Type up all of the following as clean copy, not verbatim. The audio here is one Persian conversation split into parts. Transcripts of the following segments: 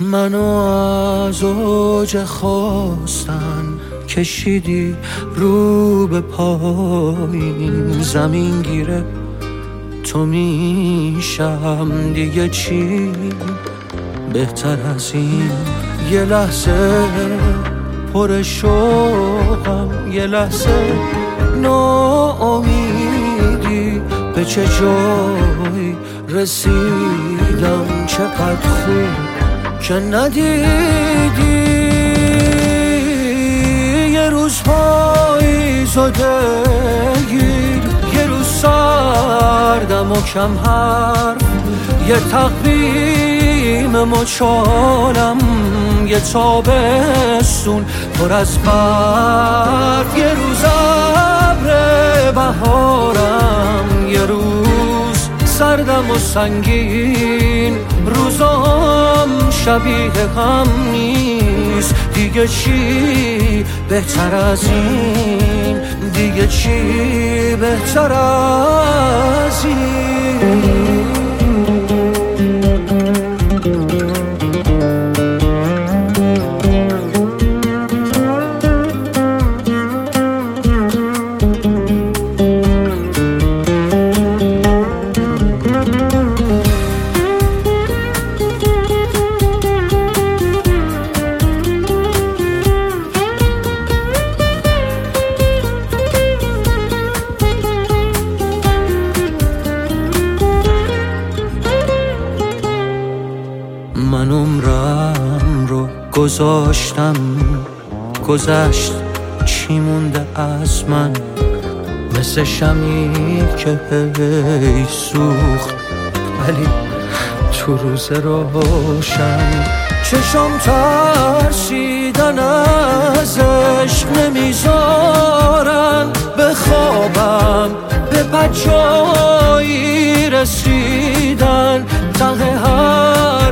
منو از اوج خواستن کشیدی رو به پایین، زمین گیره تو میشم دیگه چی بهتر از این. یه لحظه پر شوقم، یه لحظه ناامیدی، به چه جایی رسیدم، چقدر خوب که ندیدی. یه روز پاییزو دلگیر، یه روز سردم و کم حرف، یه تقویم مچالم، یه تابستون پر از برف، یه روز ابر بهارم، یه روز سردم و سنگین. روزام شبیه هم نیست، دیگه چی بهتر از این، دیگه چی بهتر از این. من عمرم رو گذاشتم، گذشت چی مونده از من، مثل شمعی که هی سوخت ولی تو روز روشن. چشم ترسیدن از عشق نمیذارن بخوابم، به بجایی رسیدن ته هر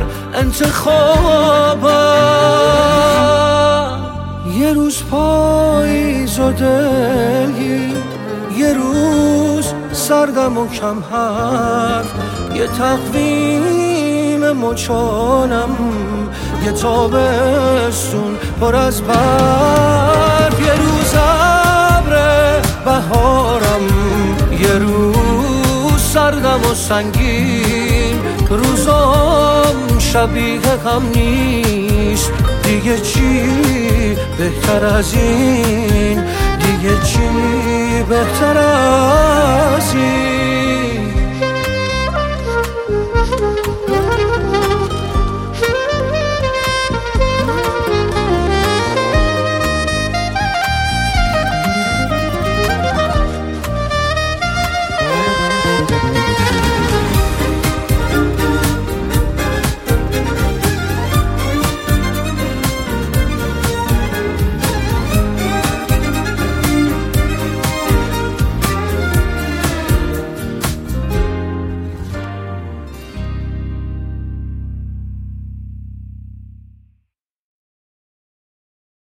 انتخابم. یه روز پاییز و دلگیر، یه روز سردم و کم حرف، یه تقویم مچالم، یه تابستون پر از برف، یه روز ابر بهارم، یه روز سردم و سنگین. روزام شبیه هم نیست، دیگه چی بهتر از این، دیگه چی بهتر از این.